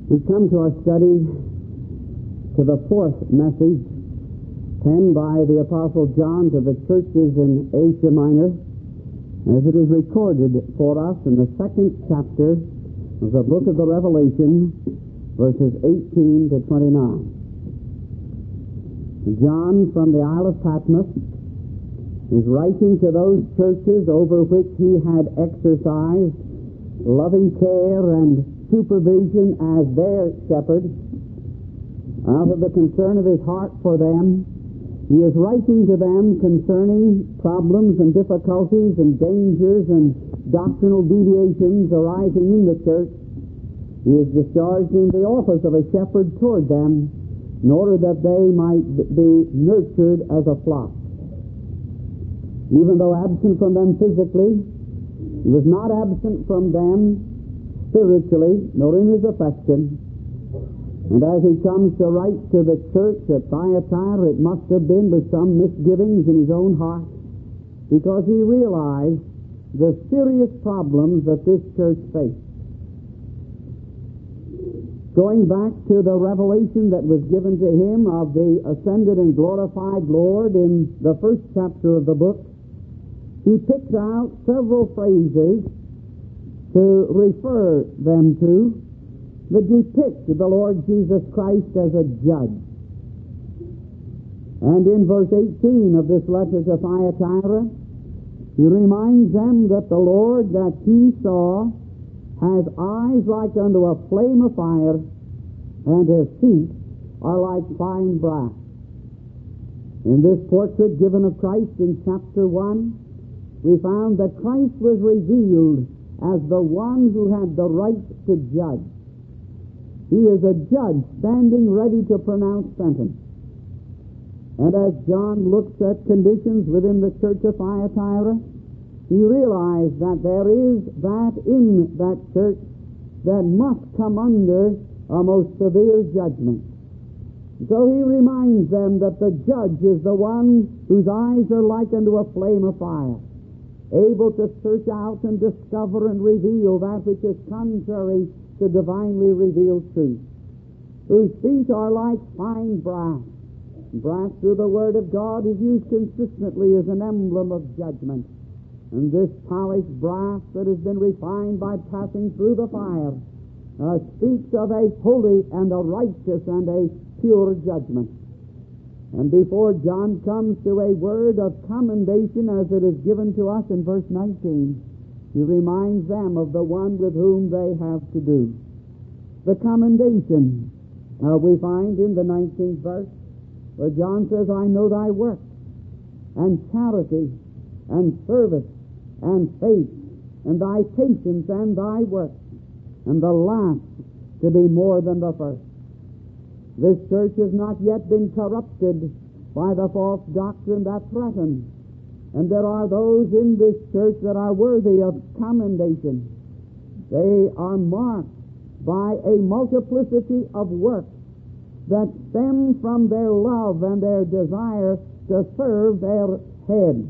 We come to our study to the fourth message penned by the Apostle John to the churches in Asia Minor, as it is recorded for us in the second chapter of the book of the Revelation, verses 18 to 29. John from the Isle of Patmos is writing to those churches over which he had exercised loving care and supervision as their shepherd. Out of the concern of his heart for them, he is writing to them concerning problems and difficulties and dangers and doctrinal deviations arising in the church. He is discharging the office of a shepherd toward them in order that they might be nurtured as a flock. Even though absent from them physically, he was not absent from them spiritually, nor in his affection. And as he comes to write to the church at Thyatira, it must have been with some misgivings in his own heart, because he realized the serious problems that this church faced. Going back to the revelation that was given to him of the ascended and glorified Lord in the first chapter of the book, he picks out several phrases to refer them to that depict the Lord Jesus Christ as a judge. And in verse 18 of this letter to Thyatira, he reminds them that the Lord that he saw has eyes like unto a flame of fire, and his feet are like fine brass. In this portrait given of Christ in chapter 1, we found that Christ was revealed as the one who had the right to judge. He is a judge standing ready to pronounce sentence. And as John looks at conditions within the church of Thyatira, he realized that there is that in that church that must come under a most severe judgment. So he reminds them that the judge is the one whose eyes are like unto a flame of fire, able to search out and discover and reveal that which is contrary to divinely revealed truth, whose feet are like fine brass. Brass through the Word of God is used consistently as an emblem of judgment. And this polished brass that has been refined by passing through the fire speaks of a holy and a righteous and a pure judgment. And before John comes to a word of commendation as it is given to us in verse 19, he reminds them of the one with whom they have to do. The commendation we find in the 19th verse, where John says, I know thy works, and charity, and service, and faith, and thy patience, and thy works, and the last to be more than the first. This church has not yet been corrupted by the false doctrine that threatens. And there are those in this church that are worthy of commendation. They are marked by a multiplicity of works that stem from their love and their desire to serve their head.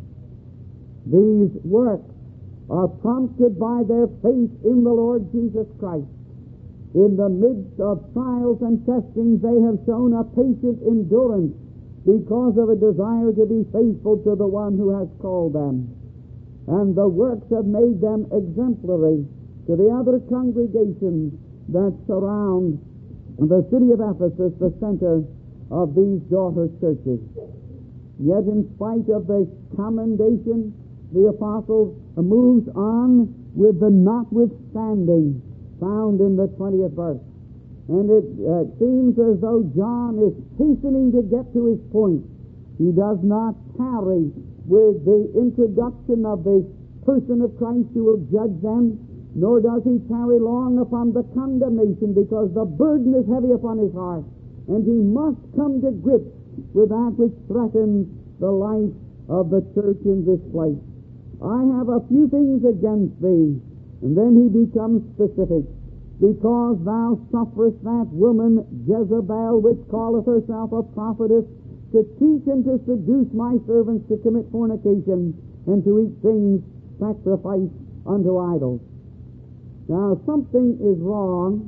These works are prompted by their faith in the Lord Jesus Christ. In the midst of trials and testings, they have shown a patient endurance because of a desire to be faithful to the one who has called them. And the works have made them exemplary to the other congregations that surround the city of Ephesus, the center of these daughter churches. Yet in spite of the commendation, the apostle moves on with the notwithstanding found in the 20th verse. And it seems as though John is hastening to get to his point. He does not tarry with the introduction of the person of Christ who will judge them, nor does he tarry long upon the condemnation, because the burden is heavy upon his heart, and he must come to grips with that which threatens the life of the church in this place. I have a few things against thee, and then he becomes specific. Because thou sufferest that woman Jezebel, which calleth herself a prophetess, to teach and to seduce my servants to commit fornication, and to eat things sacrificed unto idols. Now, something is wrong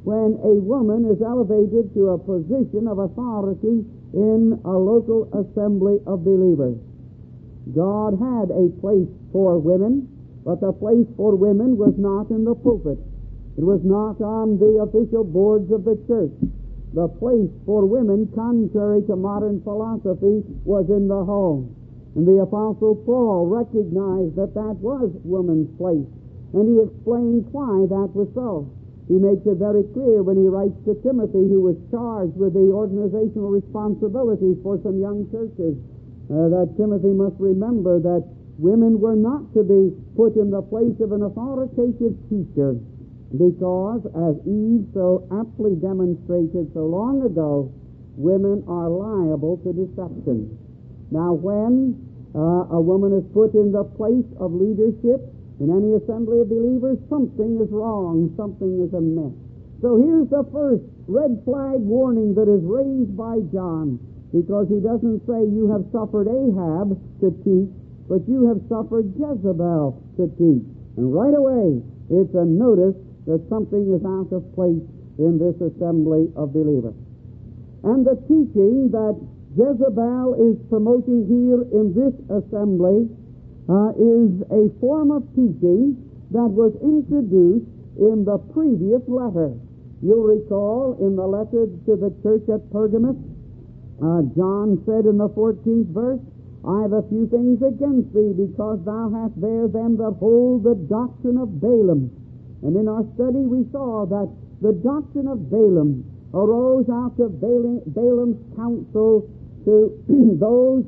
when a woman is elevated to a position of authority in a local assembly of believers. God had a place for women, but the place for women was not in the pulpit. It was not on the official boards of the church. The place for women, contrary to modern philosophy, was in the home. And the Apostle Paul recognized that that was woman's place, and he explains why that was so. He makes it very clear when he writes to Timothy, who was charged with the organizational responsibilities for some young churches, that Timothy must remember that women were not to be put in the place of an authoritative teacher, because, as Eve so aptly demonstrated so long ago, women are liable to deception. Now, when a woman is put in the place of leadership in any assembly of believers, something is wrong, something is amiss. So here's the first red flag warning that is raised by John, because he doesn't say you have suffered Ahab to teach, but you have suffered Jezebel to teach. And right away, it's a notice that something is out of place in this assembly of believers. And the teaching that Jezebel is promoting here in this assembly is a form of teaching that was introduced in the previous letter. You'll recall in the letter to the church at Pergamos, John said in the 14th verse, I have a few things against thee, because thou hast there them that hold the doctrine of Balaam. And in our study we saw that the doctrine of Balaam arose out of Balaam's counsel to those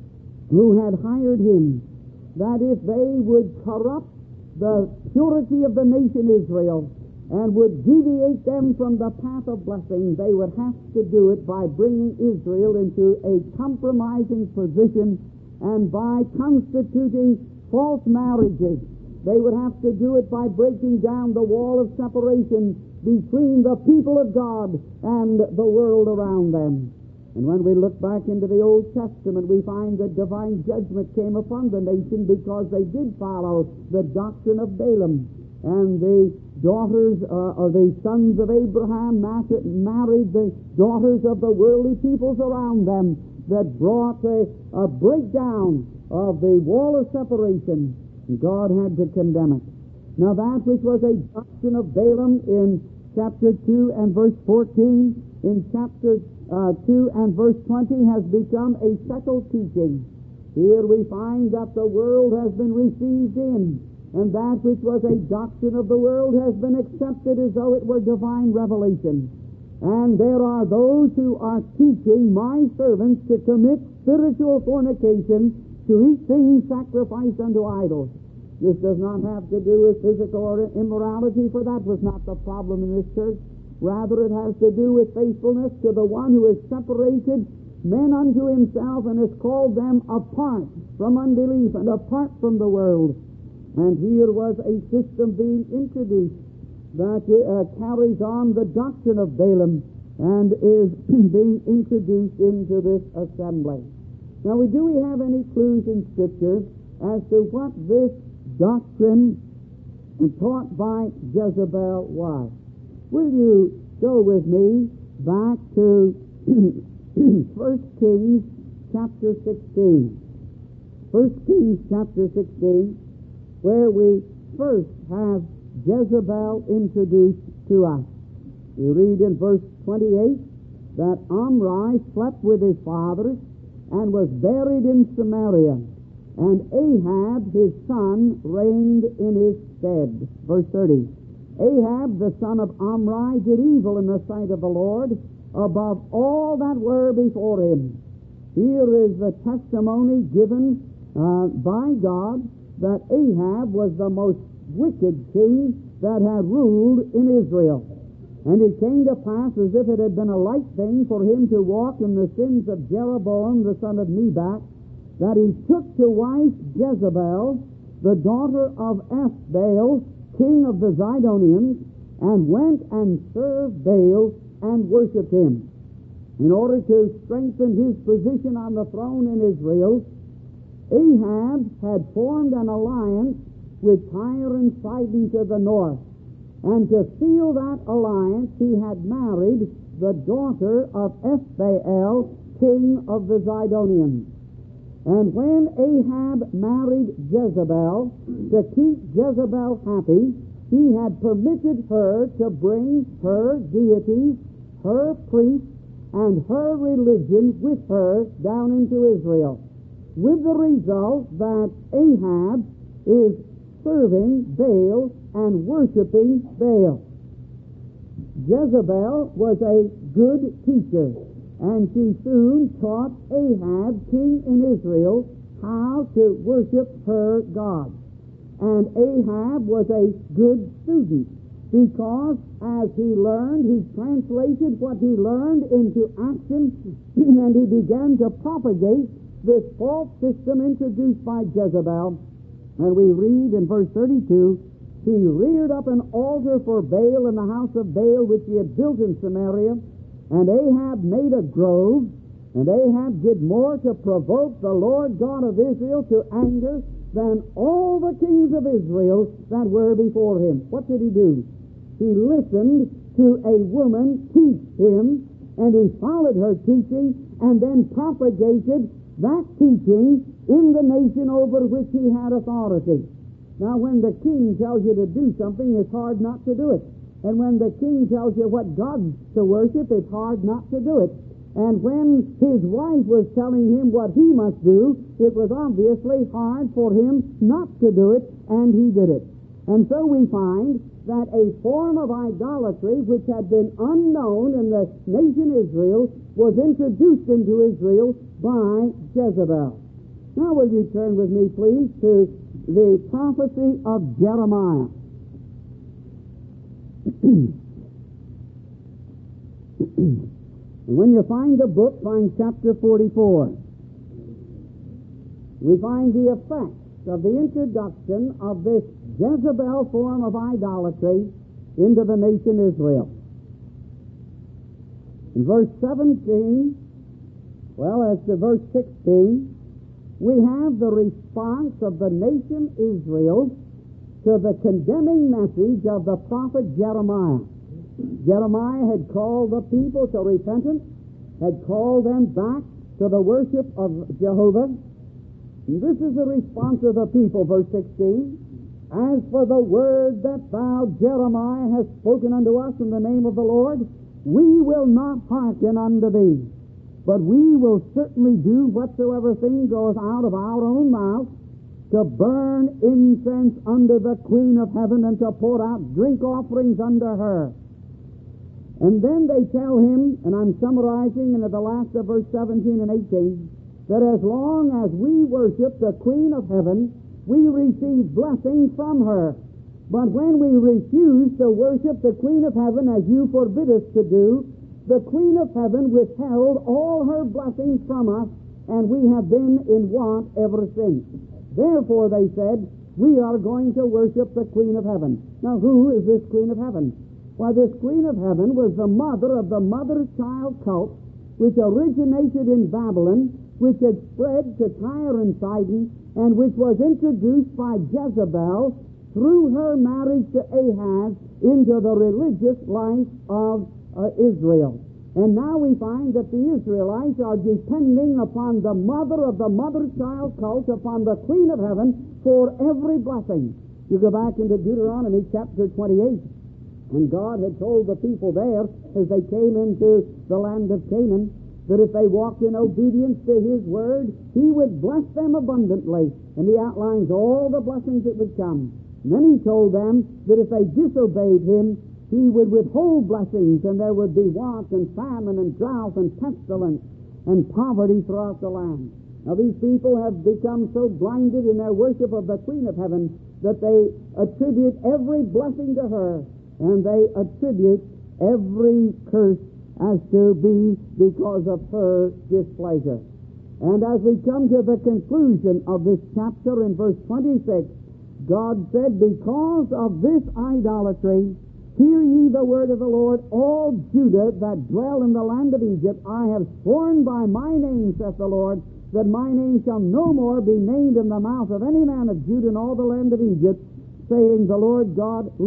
who had hired him, that if they would corrupt the purity of the nation Israel and would deviate them from the path of blessing, they would have to do it by bringing Israel into a compromising position and by constituting false marriages. They would have to do it by breaking down the wall of separation between the people of God and the world around them. And when we look back into the Old Testament, we find that divine judgment came upon the nation because they did follow the doctrine of Balaam. And the daughters or the sons of Abraham married the daughters of the worldly peoples around them, that brought a breakdown of the wall of separation. God had to condemn it. Now that which was a doctrine of Balaam in chapter 2 and verse 14, in chapter 2 and verse 20 has become a settled teaching. Here we find that the world has been received in, and that which was a doctrine of the world has been accepted as though it were divine revelation. And there are those who are teaching my servants to commit spiritual fornication, to eat things sacrificed unto idols. This does not have to do with physical immorality, for that was not the problem in this church. Rather, it has to do with faithfulness to the one who has separated men unto himself and has called them apart from unbelief and apart from the world. And here was a system being introduced that carries on the doctrine of Balaam and is being introduced into this assembly. Now, do we have any clues in Scripture as to what this doctrine taught by Jezebel was? Will you go with me back to 1 Kings chapter 16? 1 Kings chapter 16, where we first have Jezebel introduced to us. We read in verse 28 that Omri slept with his fathers and was buried in Samaria, and Ahab his son reigned in his stead. Verse 30. Ahab the son of Omri did evil in the sight of the Lord above all that were before him. Here is the testimony given by God that Ahab was the most wicked king that had ruled in Israel. And it came to pass, as if it had been a light thing for him to walk in the sins of Jeroboam the son of Nebat, that he took to wife Jezebel, the daughter of Ethbaal, king of the Zidonians, and went and served Baal and worshipped him. In order to strengthen his position on the throne in Israel, Ahab had formed an alliance with Tyre and Sidon to the north. And to seal that alliance, he had married the daughter of Ethbaal, king of the Zidonians. And when Ahab married Jezebel, to keep Jezebel happy, he had permitted her to bring her deities, her priests, and her religion with her down into Israel, with the result that Ahab is serving Baal and worshiping Baal. Jezebel was a good teacher, and she soon taught Ahab, king in Israel, how to worship her God. And Ahab was a good student, because as he learned, he translated what he learned into action, and he began to propagate this false system introduced by Jezebel. And we read in verse 32, he reared up an altar for Baal in the house of Baal, which he had built in Samaria, and Ahab made a grove, and Ahab did more to provoke the Lord God of Israel to anger than all the kings of Israel that were before him. What did he do? He listened to a woman teach him, and he followed her teaching, and then propagated that teaching in the nation over which he had authority. Now, when the king tells you to do something, it's hard not to do it. And when the king tells you what God to worship, it's hard not to do it. And when his wife was telling him what he must do, it was obviously hard for him not to do it, and he did it. And so we find that a form of idolatry which had been unknown in the nation Israel was introduced into Israel by Jezebel. Now will you turn with me, please, to the prophecy of Jeremiah. And when you find the book, find chapter 44. We find the effects of the introduction of this Jezebel form of idolatry into the nation Israel. In verse 17, as to verse 16, we have the response of the nation Israel to the condemning message of the prophet Jeremiah. Jeremiah had called the people to repentance, had called them back to the worship of Jehovah. And this is the response of the people, verse 16. As for the word that thou, Jeremiah, hast spoken unto us in the name of the Lord, we will not hearken unto thee, but we will certainly do whatsoever thing goes out of our own mouth, to burn incense unto the Queen of Heaven, and to pour out drink offerings unto her. And then they tell him, and I'm summarizing in the last of verse 17 and 18, that as long as we worship the Queen of Heaven, we receive blessing from her. But when we refuse to worship the Queen of Heaven as you forbid us to do, the Queen of Heaven withheld all her blessings from us, and we have been in want ever since. Therefore, they said, we are going to worship the Queen of Heaven. Now, who is this Queen of Heaven? Why, this Queen of Heaven was the mother of the mother-child cult, which originated in Babylon, which had spread to Tyre and Sidon, and which was introduced by Jezebel through her marriage to Ahaz into the religious life of Israel. And now we find that the Israelites are depending upon the mother of the mother-child cult, upon the Queen of Heaven, for every blessing. You go back into Deuteronomy chapter 28, and God had told the people there, as they came into the land of Canaan, that if they walked in obedience to His word, He would bless them abundantly. And He outlines all the blessings that would come. And then He told them that if they disobeyed Him, He would withhold blessings, and there would be want and famine and drought and pestilence and poverty throughout the land. Now these people have become so blinded in their worship of the Queen of Heaven that they attribute every blessing to her, and they attribute every curse as to be because of her displeasure. And as we come to the conclusion of this chapter in verse 26, God said, because of this idolatry, hear ye the word of the Lord, all Judah that dwell in the land of Egypt. I have sworn by my name, saith the Lord, that my name shall no more be named in the mouth of any man of Judah in all the land of Egypt, saying, the Lord God liveth.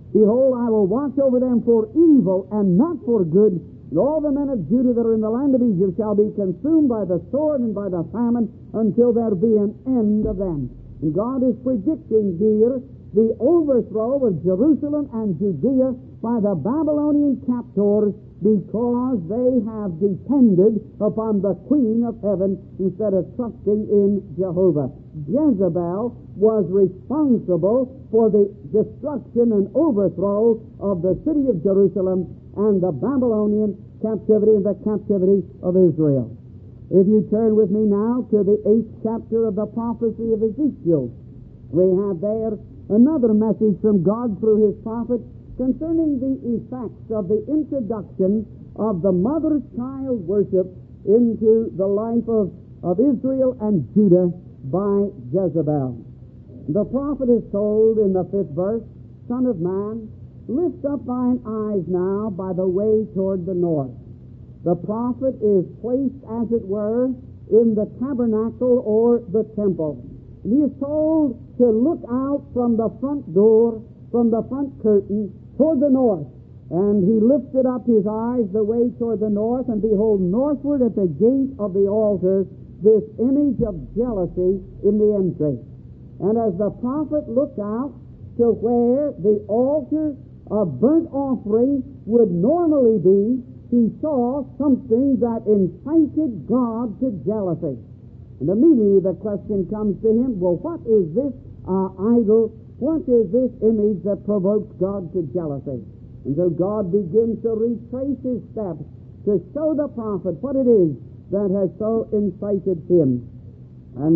Behold, I will watch over them for evil and not for good, and all the men of Judah that are in the land of Egypt shall be consumed by the sword and by the famine until there be an end of them. And God is predicting here the overthrow of Jerusalem and Judea by the Babylonian captors because they have depended upon the Queen of Heaven instead of trusting in Jehovah. Jezebel was responsible for the destruction and overthrow of the city of Jerusalem and the Babylonian captivity and the captivity of Israel. If you turn with me now to the 8th chapter of the prophecy of Ezekiel, we have there another message from God through his prophet concerning the effects of the introduction of the mother-child worship into the life of Israel and Judah by Jezebel. The prophet is told in the 5th verse, Son of man, lift up thine eyes now by the way toward the north. The prophet is placed, as it were, in the tabernacle or the temple. And he is told to look out from the front door, from the front curtain, toward the north. And he lifted up his eyes the way toward the north, and behold, northward at the gate of the altar, this image of jealousy in the entry. And as the prophet looked out to where the altar of burnt offering would normally be, he saw something that incited God to jealousy. And immediately the question comes to him, well, what is this idol? What is this image that provokes God to jealousy? And so God begins to retrace his steps to show the prophet what it is that has so incited him. And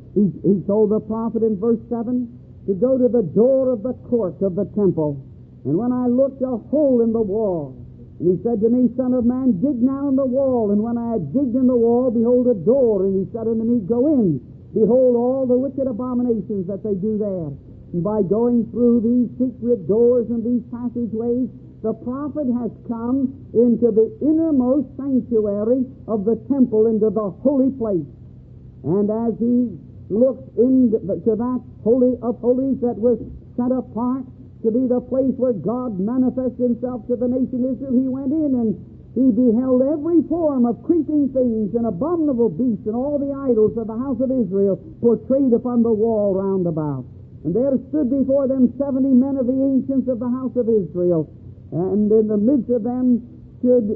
he told the prophet in verse 7 to go to the door of the court of the temple. And when I looked, a hole in the wall. And he said to me, Son of man, dig now in the wall. And when I had digged in the wall, behold, a door. And he said unto me, Go in. Behold, all the wicked abominations that they do there. And by going through these secret doors and these passageways, the prophet has come into the innermost sanctuary of the temple, into the holy place. And as he looked into that holy of holies that was set apart to be the place where God manifests himself to the nation Israel, he went in and he beheld every form of creeping things and abominable beasts and all the idols of the house of Israel portrayed upon the wall round about. And there stood before them 70 men of the ancients of the house of Israel. And in the midst of them stood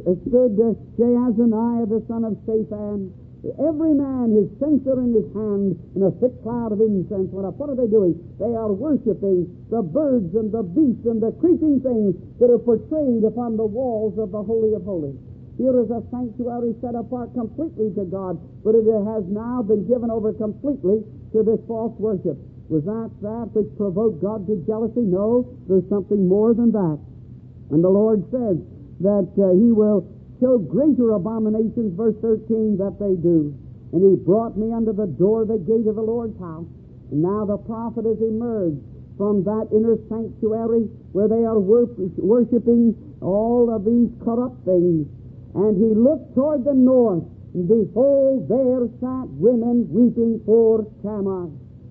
Jaazaniah the son of Shaphan, every man his censer in his hand, and a thick cloud of incense went up. What are they doing? They are worshiping the birds and the beasts and the creeping things that are portrayed upon the walls of the Holy of Holies. Here is a sanctuary set apart completely to God, but it has now been given over completely to this false worship. Was that which provoked God to jealousy? No, there's something more than that. And the Lord says that he will show greater abominations, verse 13, that they do. And he brought me unto the door of the gate of the Lord's house. And now the prophet has emerged from that inner sanctuary where they are worshiping all of these corrupt things. And he looked toward the north, and behold, there sat women weeping for Tammuz.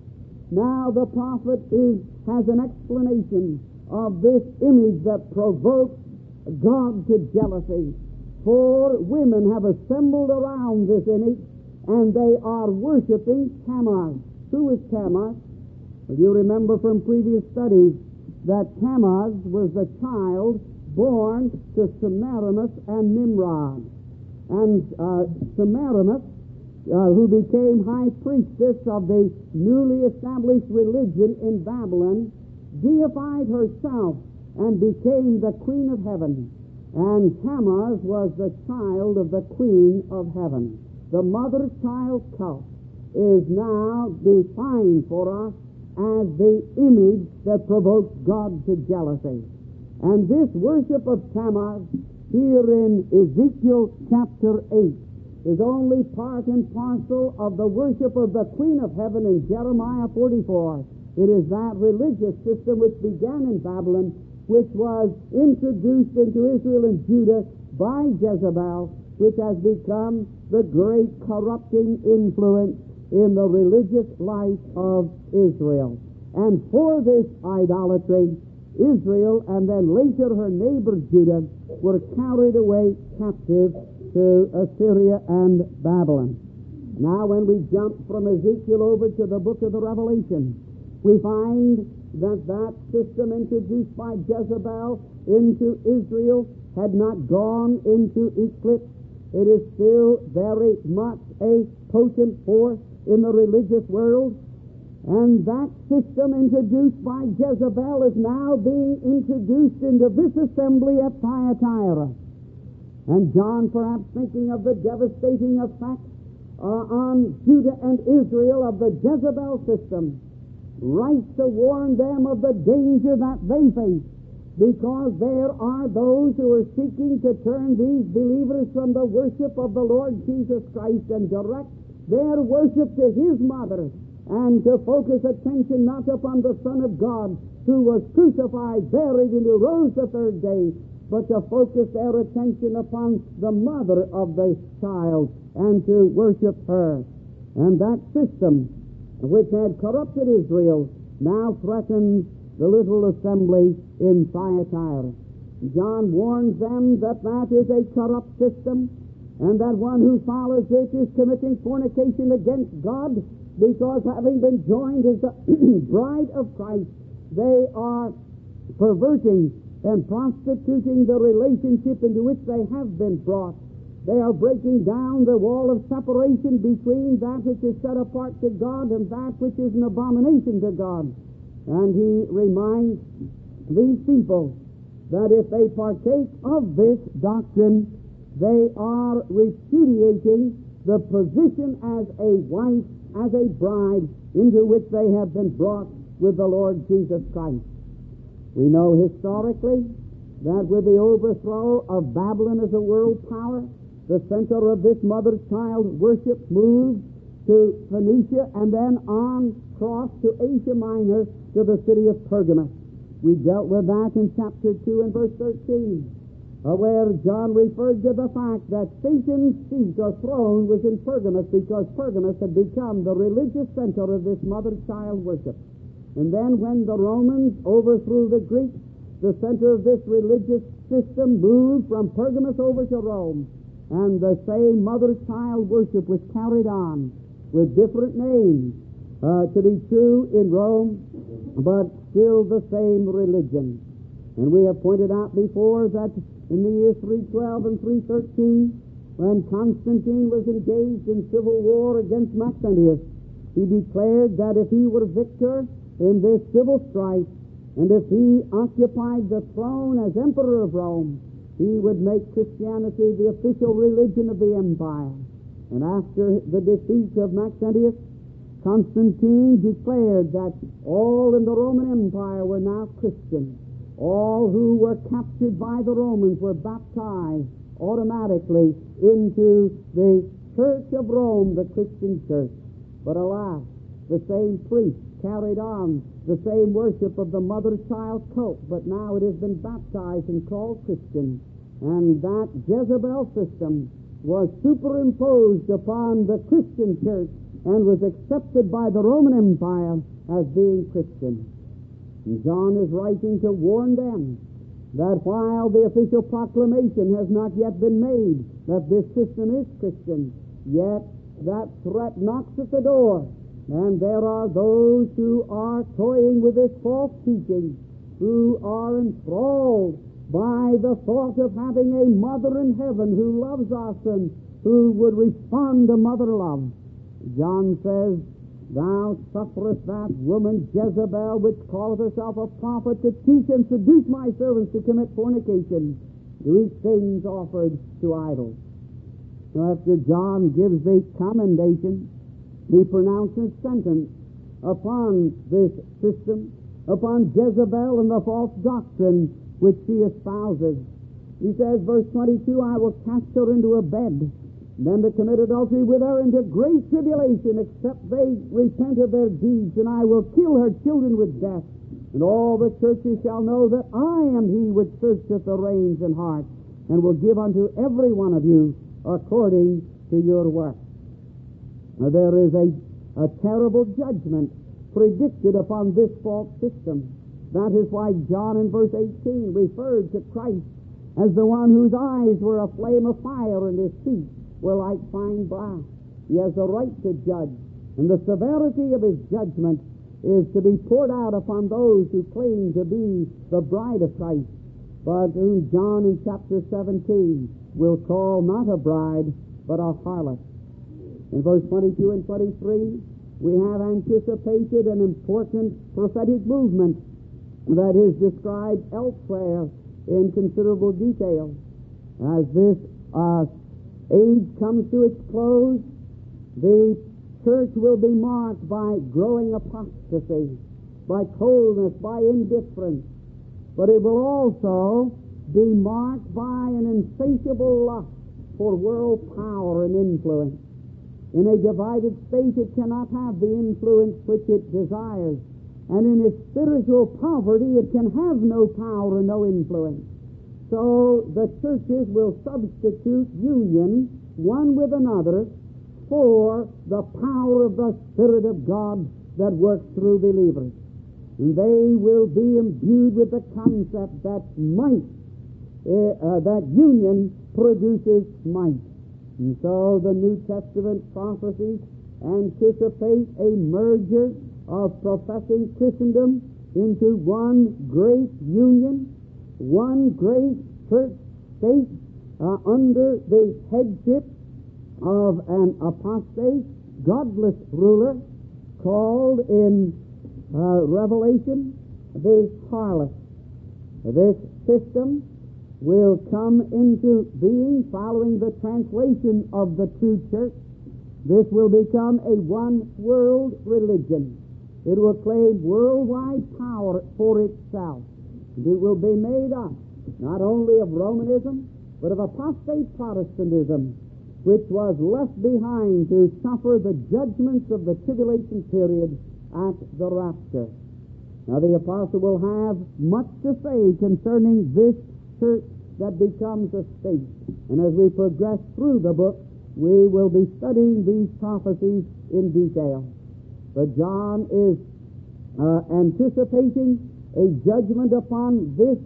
Now the prophet has an explanation of this image that provokes God to jealousy. 4 women have assembled around this image, and they are worshiping Tammuz. Who is Tammuz? Well, you remember from previous studies that Tammuz was the child born to Semiramis and Nimrod. And Semiramis, who became high priestess of the newly established religion in Babylon, deified herself and became the queen of heaven. And Tammuz was the child of the queen of heaven. The mother-child cult is now defined for us as the image that provokes God to jealousy. And this worship of Tammuz here in Ezekiel chapter 8 is only part and parcel of the worship of the queen of heaven in Jeremiah 44. It is that religious system which began in Babylon, which was introduced into Israel and Judah by Jezebel, which has become the great corrupting influence in the religious life of Israel. And for this idolatry, Israel and then later her neighbor Judah were carried away captive to Assyria and Babylon. Now when we jump from Ezekiel over to the book of the Revelation, we find that system introduced by Jezebel into Israel had not gone into eclipse. It is still very much a potent force in the religious world. And that system introduced by Jezebel is now being introduced into this assembly at Thyatira. And John, perhaps thinking of the devastating effect on Judah and Israel of the Jezebel system, writes to warn them of the danger that they face, because there are those who are seeking to turn these believers from the worship of the Lord Jesus Christ and direct their worship to His mother, and to focus attention not upon the Son of God who was crucified, buried, and who rose the third day, but to focus their attention upon the mother of the child and to worship her. And that system, which had corrupted Israel, now threatens the little assembly in Thyatira. John warns them that that is a corrupt system, and that one who follows it is committing fornication against God, because having been joined as the bride of Christ, they are perverting and prostituting the relationship into which they have been brought. They are breaking down the wall of separation between that which is set apart to God and that which is an abomination to God. And he reminds these people that if they partake of this doctrine, they are repudiating the position as a wife, as a bride, into which they have been brought with the Lord Jesus Christ. We know historically that with the overthrow of Babylon as a world power, the center of this mother-child worship moved to Phoenicia and then on across to Asia Minor to the city of Pergamos. We dealt with that in chapter 2 and verse 13, where John referred to the fact that Satan's seat or throne was in Pergamos, because Pergamos had become the religious center of this mother-child worship. And then when the Romans overthrew the Greeks, the center of this religious system moved from Pergamos over to Rome, and the same mother-child worship was carried on with different names to be true in Rome, but still the same religion. And we have pointed out before that in the year 312 and 313, when Constantine was engaged in civil war against Maxentius, he declared that if he were victor in this civil strife, and if he occupied the throne as emperor of Rome, he would make Christianity the official religion of the empire. And after the defeat of Maxentius, Constantine declared that all in the Roman Empire were now Christian. All who were captured by the Romans were baptized automatically into the Church of Rome, the Christian church. But alas, the same priests carried on the same worship of the mother-child cult, but now it has been baptized and called Christian. And that Jezebel system was superimposed upon the Christian church and was accepted by the Roman Empire as being Christian. And John is writing to warn them that while the official proclamation has not yet been made that this system is Christian, yet that threat knocks at the door, and there are those who are toying with this false teaching, who are enthralled by the thought of having a mother in heaven who loves us and who would respond to mother love. John says, "Thou sufferest that woman Jezebel, which calleth herself a prophet, to teach and seduce my servants to commit fornication, to eat things offered to idols." So after John gives the commendation, he pronounces sentence upon this system, upon Jezebel and the false doctrine which she espouses. He says, verse 22, "I will cast her into a bed, them that commit adultery with her into great tribulation, except they repent of their deeds, and I will kill her children with death. And all the churches shall know that I am he which searcheth the reins and hearts, and will give unto every one of you according to your work." Now, there is a terrible judgment predicted upon this false system. That is why John in verse 18 referred to Christ as the one whose eyes were a flame of fire and his feet were like fine brass. He has the right to judge, and the severity of his judgment is to be poured out upon those who claim to be the bride of Christ, but whom John in chapter 17 will call not a bride, but a harlot. In verse 22 and 23, we have anticipated an important prophetic movement that is described elsewhere in considerable detail. As this age comes to its close, the church will be marked by growing apostasy, by coldness, by indifference, but it will also be marked by an insatiable lust for world power and influence. In a divided state, it cannot have the influence which it desires, and in its spiritual poverty, it can have no power and no influence. So the churches will substitute union one with another for the power of the Spirit of God that works through believers. And they will be imbued with the concept that might, that union produces might. And so the New Testament prophecies anticipate a merger of professing Christendom into one great union, one great church state under the headship of an apostate, godless ruler called in Revelation the harlot. This system will come into being following the translation of the true church. This will become a one-world religion. It will claim worldwide power for itself. It will be made up not only of Romanism, but of apostate Protestantism, which was left behind to suffer the judgments of the tribulation period at the rapture. Now the apostle will have much to say concerning this church that becomes a state. And as we progress through the book, we will be studying these prophecies in detail. But John is anticipating a judgment upon this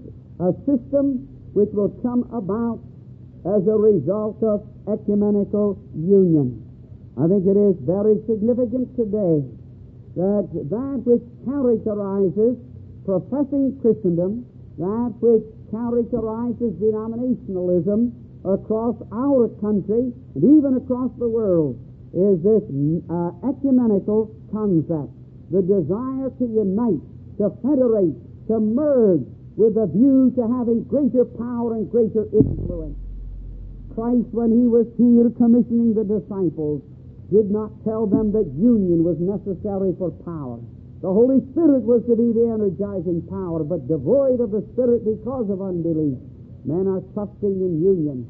system which will come about as a result of ecumenical union. I think it is very significant today that which characterizes professing Christendom, that which characterizes denominationalism across our country and even across the world, is this ecumenical concept, the desire to unite, to federate, to merge with a view to having greater power and greater influence. Christ, when he was here commissioning the disciples, did not tell them that union was necessary for power. The Holy Spirit was to be the energizing power, but devoid of the Spirit because of unbelief, men are trusting in union.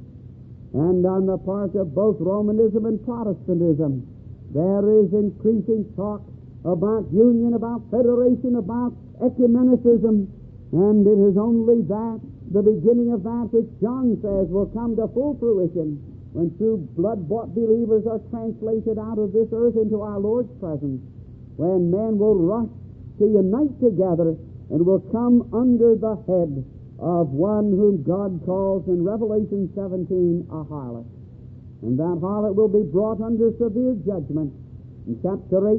And on the part of both Romanism and Protestantism, there is increasing talk about union, about federation, about ecumenicism, and it is only that, the beginning of that which John says will come to full fruition when true blood-bought believers are translated out of this earth into our Lord's presence, when men will rush to unite together and will come under the head of one whom God calls in Revelation 17 a harlot. And that harlot will be brought under severe judgment. And chapter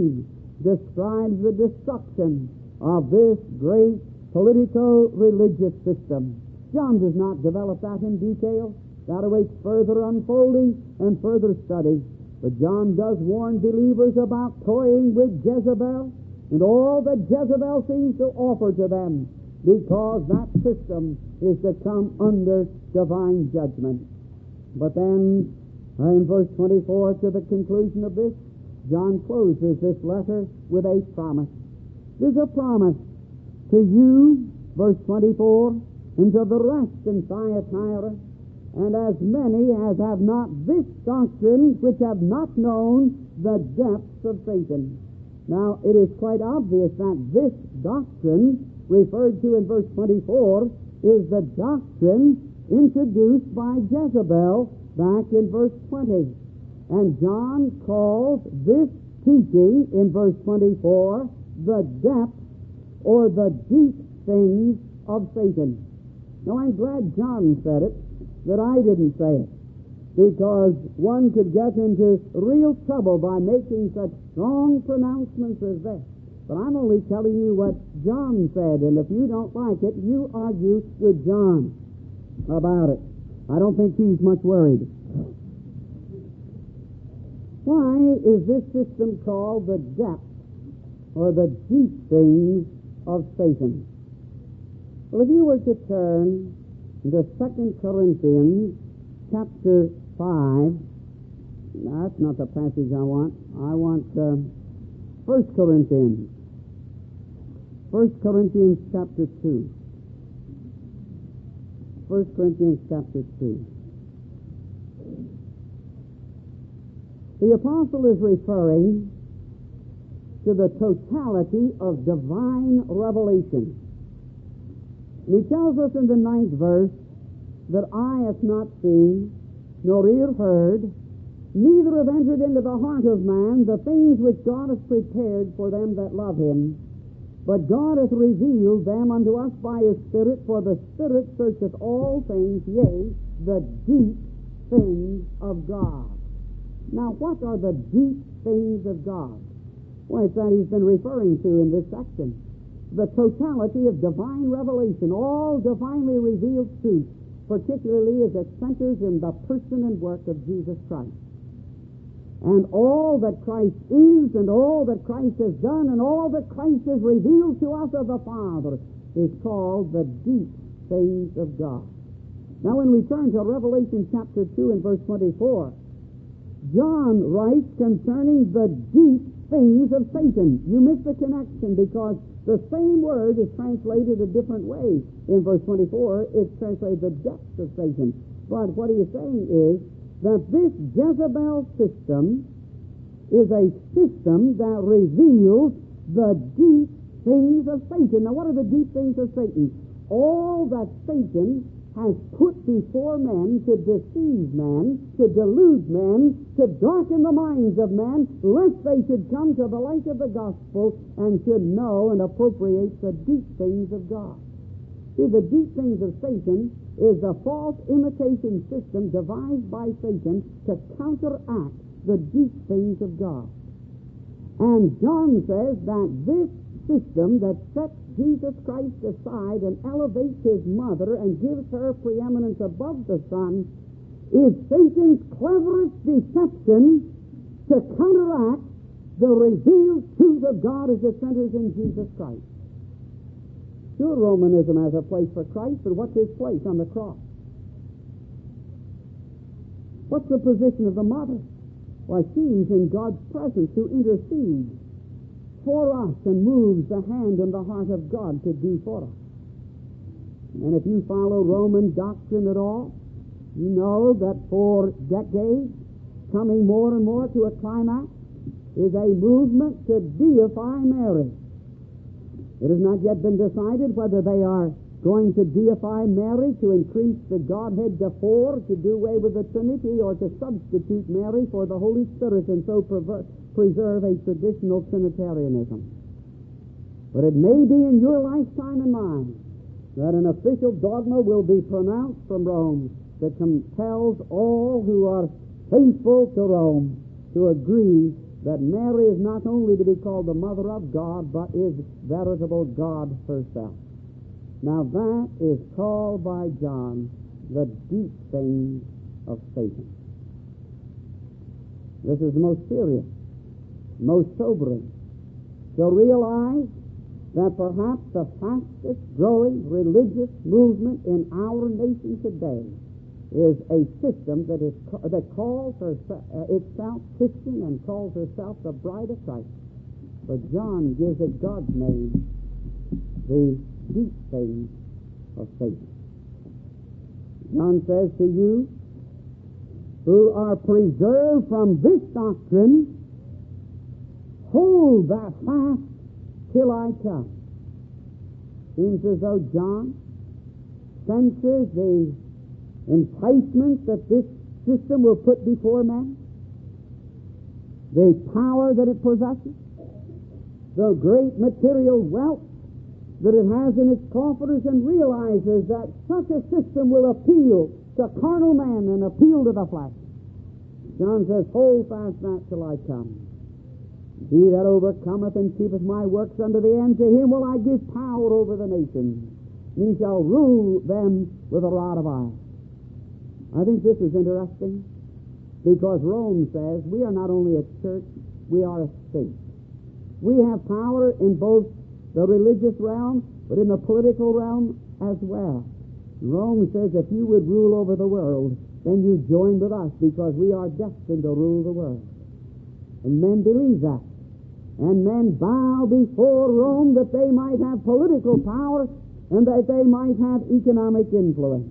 18 describes the destruction of this great politico-religious system. John does not develop that in detail. That awaits further unfolding and further study. But John does warn believers about toying with Jezebel and all that Jezebel seems to offer to them, because that system is to come under divine judgment. But then, in verse 24, to the conclusion of this, John closes this letter with a promise. There's a promise to you, verse 24, and to the rest in Thyatira, and as many as have not this doctrine, which have not known the depths of Satan. Now, it is quite obvious that this doctrine, referred to in verse 24, is the doctrine introduced by Jezebel back in verse 20. And John calls this teaching in verse 24 the depths or the deep things of Satan. Now, I'm glad John said it, that I didn't say it, because one could get into real trouble by making such strong pronouncements as this. But I'm only telling you what John said, and if you don't like it, you argue with John about it. I don't think he's much worried. Why is this system called the depth or the deep things of Satan? Well, if you were to turn to 2 Corinthians chapter 5, that's not the passage I want. I want 1 Corinthians. 1 Corinthians chapter 2. 1 Corinthians chapter 2. The apostle is referring to the totality of divine revelation. And he tells us in the 9th verse that eye hath not seen, nor ear heard, neither have entered into the heart of man the things which God hath prepared for them that love him. But God hath revealed them unto us by his Spirit, for the Spirit searcheth all things, yea, the deep things of God. Now, what are the deep things of God? Well, it's that he's been referring to in this section. The totality of divine revelation, all divinely revealed truth, particularly as it centers in the person and work of Jesus Christ. And all that Christ is, and all that Christ has done, and all that Christ has revealed to us of the Father is called the deep things of God. Now, when we turn to Revelation chapter 2 and verse 24, John writes concerning the deep things of Satan. You miss the connection because the same word is translated a different way. In verse 24, it's translated the depths of Satan. But what he is saying is that this Jezebel system is a system that reveals the deep things of Satan. Now, what are the deep things of Satan? All that Satan has put before men to deceive men, to delude men, to darken the minds of men, lest they should come to the light of the gospel and should know and appropriate the deep things of God. See, the deep things of Satan is a false imitation system devised by Satan to counteract the deep things of God. And John says that this system that sets Jesus Christ aside and elevates his mother and gives her preeminence above the Son is Satan's cleverest deception to counteract the revealed truth of God as it centers in Jesus Christ. Sure, Romanism has a place for Christ, but what's his place on the cross? What's the position of the mother? Why, she's in God's presence who intercedes for us and moves the hand and the heart of God to do for us. And if you follow Roman doctrine at all, you know that for decades, coming more and more to a climax, is a movement to deify Mary. It has not yet been decided whether they are going to deify Mary to increase the Godhead to 4, to do away with the Trinity, or to substitute Mary for the Holy Spirit and so preserve a traditional Trinitarianism. But it may be in your lifetime and mine that an official dogma will be pronounced from Rome that compels all who are faithful to Rome to agree that Mary is not only to be called the Mother of God, but is veritable God herself. Now that is called by John the deep things of Satan. This is the most serious, most sobering, to realize that perhaps the fastest growing religious movement in our nation today is a system that calls itself Christian and calls herself the Bride of Christ. But John gives it God's name, the deep things of Satan. John says to you who are preserved from this doctrine, hold that fast till I come. Seems as though John senses the enticement that this system will put before men, the power that it possesses, the great material wealth that it has in its coffers and realizes that such a system will appeal to carnal man and appeal to the flesh. John says, hold fast that till I come. He that overcometh and keepeth my works unto the end, to him will I give power over the nations, and he shall rule them with a rod of iron. I think this is interesting, because Rome says we are not only a church, we are a state. We have power in both the religious realm, but in the political realm as well. Rome says if you would rule over the world, then you join with us, because we are destined to rule the world. And men believe that. And men bow before Rome that they might have political power and that they might have economic influence.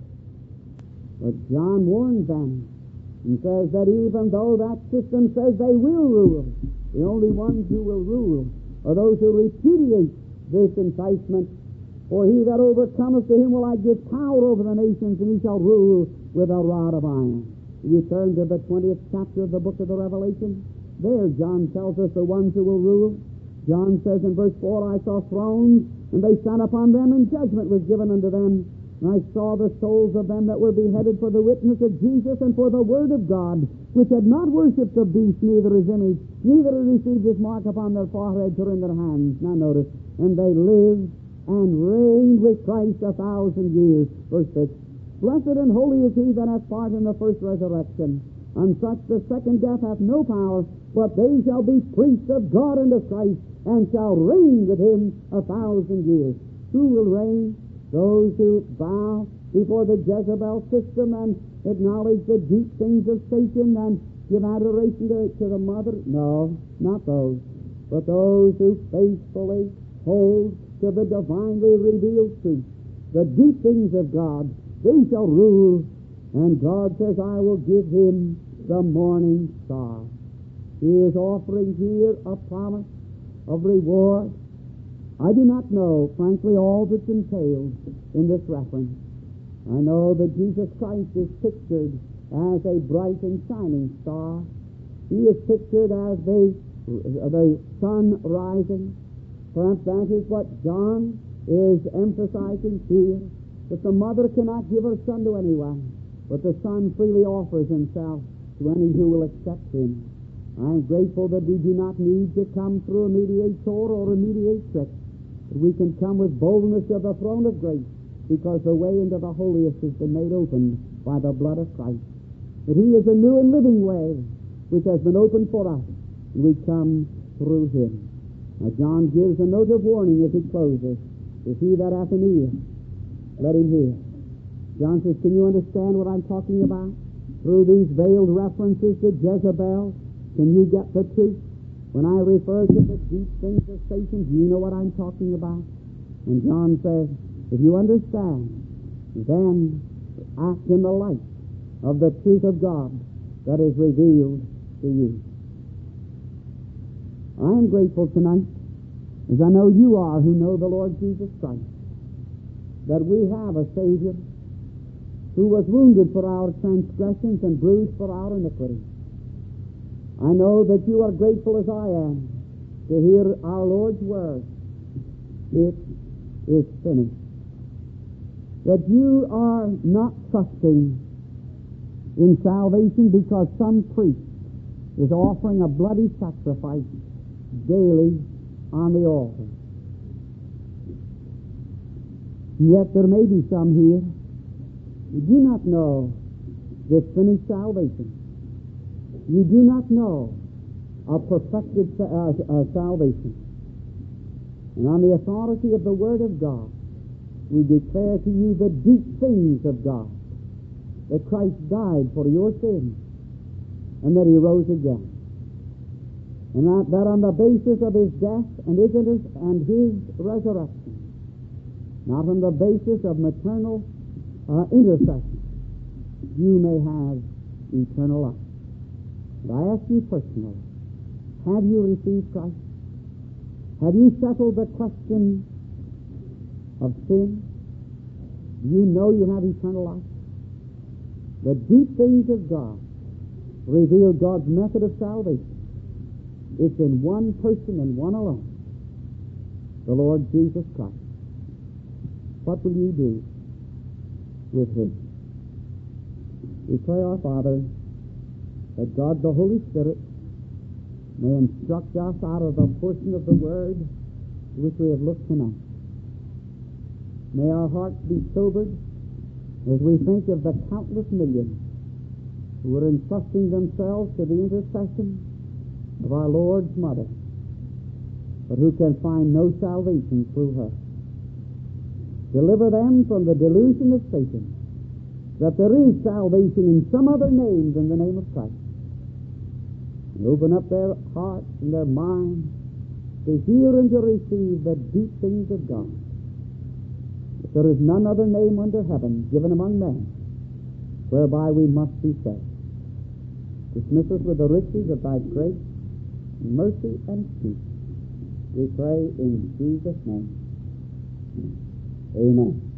But John warns them and says that even though that system says they will rule, the only ones who will rule are those who repudiate this enticement. For he that overcometh, to him will I give power over the nations, and he shall rule with a rod of iron. You turn to the 20th chapter of the book of the Revelation. There John tells us the ones who will rule. John says in verse 4, I saw thrones, and they sat upon them, and judgment was given unto them. And I saw the souls of them that were beheaded for the witness of Jesus and for the word of God, which had not worshipped the beast, neither his image, neither had received his mark upon their foreheads or in their hands. Now notice, and they lived and reigned with Christ 1,000 years. Verse 6, blessed and holy is he that hath part in the first resurrection. On such the second death hath no power, but they shall be priests of God and of Christ, and shall reign with him 1,000 years. Who will reign? Those who bow before the Jezebel system and acknowledge the deep things of Satan and give adoration to the mother? No, not those. But those who faithfully hold to the divinely revealed truth, the deep things of God, they shall rule. And God says, I will give him the morning star. He is offering here a promise of reward. I do not know, frankly, all that's entailed in this reference. I know that Jesus Christ is pictured as a bright and shining star. He is pictured as the sun rising. Perhaps that is what John is emphasizing here, that the mother cannot give her son to anyone, but the Son freely offers himself to any who will accept him. I am grateful that we do not need to come through a mediator or a mediatrix, but we can come with boldness to the throne of grace, because the way into the holiest has been made open by the blood of Christ. That he is a new and living way which has been opened for us, and we come through him. Now John gives a note of warning as he closes. If he that hath an ear, let him hear. John says, can you understand what I'm talking about? Through these veiled references to Jezebel, can you get the truth? When I refer to the deep things of Satan, do you know what I'm talking about? And John says, if you understand, then act in the light of the truth of God that is revealed to you. I am grateful tonight, as I know you are who know the Lord Jesus Christ, that we have a Savior who was wounded for our transgressions and bruised for our iniquity. I know that you are grateful as I am to hear our Lord's word. It is finished. That you are not trusting in salvation because some priest is offering a bloody sacrifice daily on the altar. Yet there may be some here who do not know this finished salvation. You do not know a perfected salvation. And on the authority of the Word of God, we declare to you the deep things of God, that Christ died for your sins, and that he rose again. And that on the basis of his death and his resurrection, not on the basis of maternal intercession, you may have eternal life. But I ask you personally, have you received Christ? Have you settled the question of sin? Do you know you have eternal life? The deep things of God reveal God's method of salvation. It's in one person and one alone, the Lord Jesus Christ. what will you do with him? We pray, our Father, that God the Holy Spirit may instruct us out of the portion of the Word which we have looked tonight. May our hearts be sobered as we think of the countless millions who are entrusting themselves to the intercession of our Lord's Mother, but who can find no salvation through her. Deliver them from the delusion of Satan that there is salvation in some other name than the name of Christ. And open up their hearts and their minds to hear and to receive the deep things of God. That there is none other name under heaven given among men whereby we must be saved. Dismiss us with the riches of thy grace, mercy, and peace. We pray in Jesus' name. Amen.